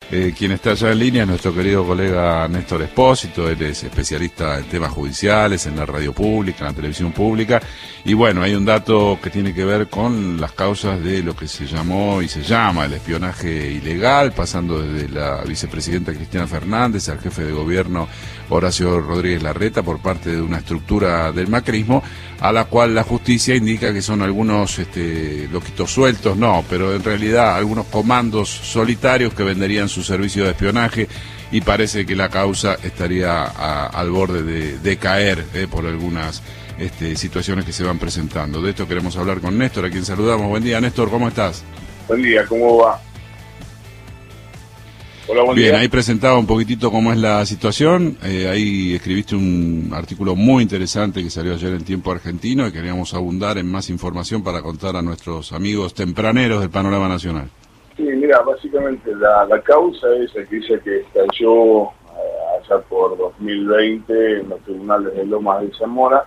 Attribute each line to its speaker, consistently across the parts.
Speaker 1: Quien está allá en línea es nuestro querido colega Néstor Espósito. Él es especialista en temas judiciales, en la radio pública, en la televisión pública. Y bueno, hay un dato que tiene que ver con las causas de lo que se llamó y se llama el espionaje ilegal, pasando desde la vicepresidenta Cristina Fernández al jefe de gobierno Horacio Rodríguez Larreta por parte de una estructura del macrismo, a la cual la justicia indica que son algunos loquitos sueltos, no, pero en realidad algunos comandos solitarios que venderían su servicio de espionaje, y parece que la causa estaría al borde de caer por algunas situaciones que se van presentando. De esto queremos hablar con Néstor, a quien saludamos. Buen día, Néstor, ¿cómo estás?
Speaker 2: Buen día, ¿cómo va? Hola, buen
Speaker 1: Bien,
Speaker 2: día.
Speaker 1: ahí presentaba un poquitito cómo es la situación. Ahí escribiste un artículo muy interesante que salió ayer en Tiempo Argentino y queríamos abundar en más información para contar a nuestros amigos tempraneros del panorama nacional.
Speaker 2: Sí, mira, básicamente la causa es que dice que estalló allá por 2020 en los tribunales de Lomas de Zamora,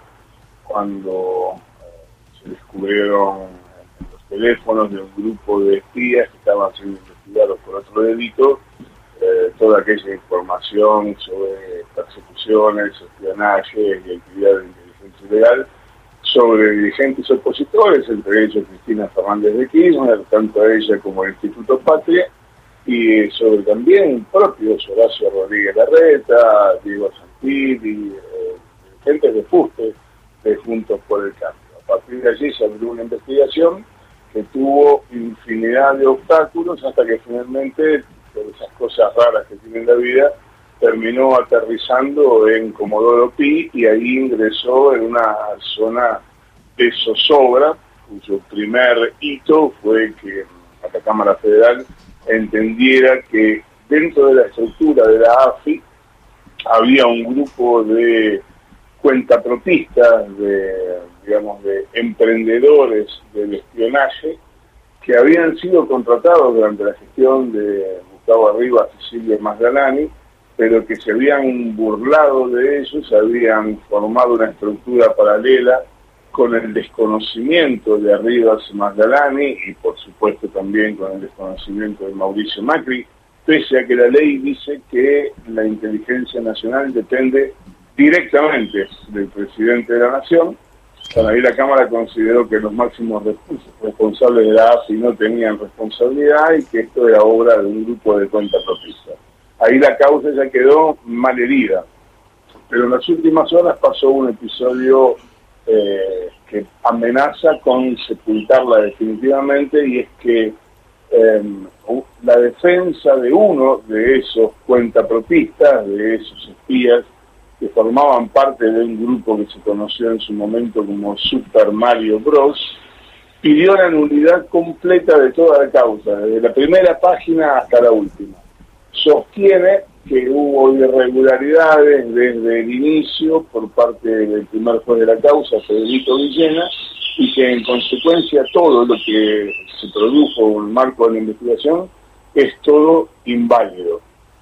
Speaker 2: cuando se descubrieron los teléfonos de un grupo de espías que estaban siendo investigados por otro delito, toda aquella información sobre persecuciones, espionaje y actividad de inteligencia ilegal sobre dirigentes opositores, entre ellos Cristina Fernández de Kirchner, tanto a ella como al Instituto Patria, y sobre también propios Horacio Rodríguez Larreta, Diego Santilli, dirigentes de FUSTE, de Juntos por el Cambio. A partir de allí se abrió una investigación que tuvo infinidad de obstáculos hasta que finalmente, por esas cosas raras que tiene la vida, terminó aterrizando en Comodoro Pi y ahí ingresó en una zona de zozobra, cuyo primer hito fue que la Cámara Federal entendiera que dentro de la estructura de la AFI había un grupo de cuentapropistas, de emprendedores del espionaje que habían sido contratados durante la gestión de Gustavo Arribas y Silvia Masgalani, pero que se habían burlado de ellos, habían formado una estructura paralela con el desconocimiento de Arribas Masgalani y por supuesto también con el desconocimiento de Mauricio Macri, pese a que la ley dice que la inteligencia nacional depende directamente del presidente de la Nación. Bueno, ahí la Cámara consideró que los máximos responsables de la AFI no tenían responsabilidad y que esto era obra de un grupo de cuentapropistas. Ahí la causa ya quedó malherida, pero en las últimas horas pasó un episodio que amenaza con sepultarla definitivamente, y es que la defensa de uno de esos cuentapropistas, de esos espías que formaban parte de un grupo que se conoció en su momento como Super Mario Bros., pidió la nulidad completa de toda la causa, desde la primera página hasta la última. Sostiene que hubo irregularidades desde el inicio por parte del primer juez de la causa, Federico Villena, y que en consecuencia todo lo que se produjo en el marco de la investigación es todo inválido.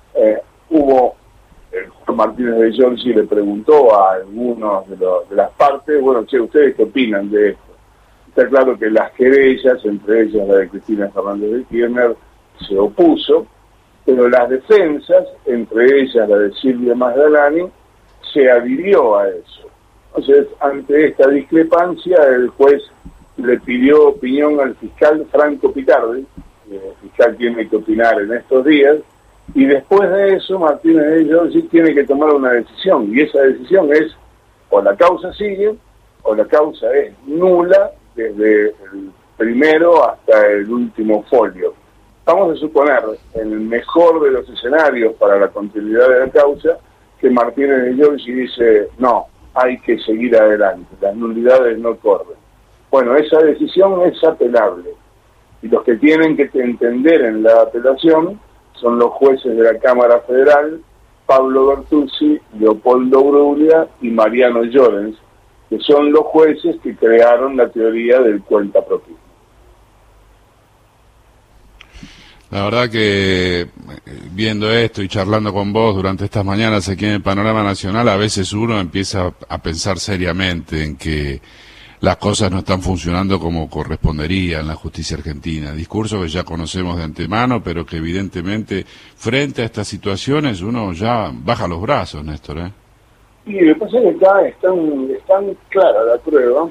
Speaker 2: El juez Martínez de Giorgi le preguntó a algunos de las partes, bueno, che, ¿ustedes qué opinan de esto? Está claro que las querellas, entre ellas la de Cristina Fernández de Kirchner, se opuso, pero las defensas, entre ellas la de Silvia Masgalani, se adhirió a eso. Entonces, ante esta discrepancia, el juez le pidió opinión al fiscal Franco Picardi, el fiscal tiene que opinar en estos días, y después de eso Martínez de Giorgi tiene que tomar una decisión, y esa decisión es, o la causa sigue, o la causa es nula desde el primero hasta el último folio. Vamos a suponer, en el mejor de los escenarios para la continuidad de la causa, que Martínez de Giorgi dice, no, hay que seguir adelante, las nulidades no corren. Bueno, esa decisión es apelable, y los que tienen que entender en la apelación son los jueces de la Cámara Federal, Pablo Bertuzzi, Leopoldo Bruglia y Mariano Llorens, que son los jueces que crearon la teoría del cuentapropismo.
Speaker 1: La verdad que viendo esto y charlando con vos durante estas mañanas aquí en el Panorama Nacional, a veces uno empieza a pensar seriamente en que las cosas no están funcionando como correspondería en la justicia argentina. Discurso que ya conocemos de antemano, pero que evidentemente frente a estas situaciones uno ya baja los brazos, Néstor, ¿eh?
Speaker 2: Y lo que pasa es que acá es tan clara la prueba,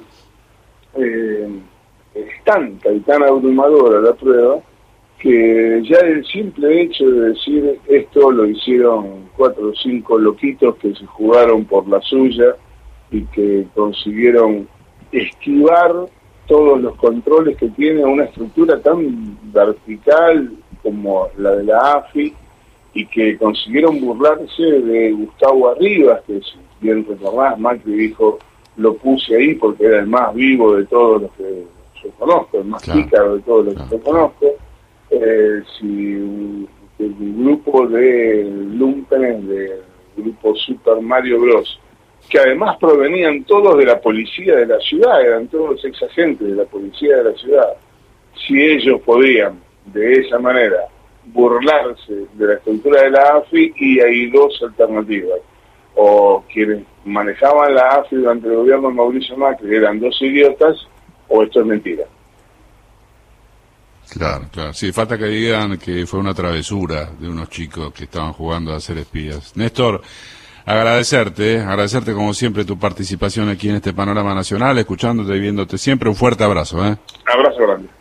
Speaker 2: es tanta y tan abrumadora la prueba, que ya el simple hecho de decir esto lo hicieron 4 o 5 loquitos que se jugaron por la suya y que consiguieron esquivar todos los controles que tiene una estructura tan vertical como la de la AFI, y que consiguieron burlarse de Gustavo Arribas, que si bien recordás, Macri dijo, lo puse ahí porque era el más vivo de todos los que yo conozco, el más pícaro de todos los que yo conozco. Si el grupo de lumpenes del grupo Super Mario Bros, que además provenían todos de la policía de la ciudad, eran todos ex agentes de la policía de la ciudad, si ellos podían de esa manera burlarse de la estructura de la AFI, y hay 2 alternativas: o quienes manejaban la AFI durante el gobierno de Mauricio Macri eran 2 idiotas, o esto es mentira.
Speaker 1: Claro, claro. Sí, falta que digan que fue una travesura de unos chicos que estaban jugando a ser espías. Néstor, agradecerte como siempre tu participación aquí en este Panorama Nacional, escuchándote y viéndote siempre. Un fuerte abrazo, ¿eh?
Speaker 2: Abrazo grande.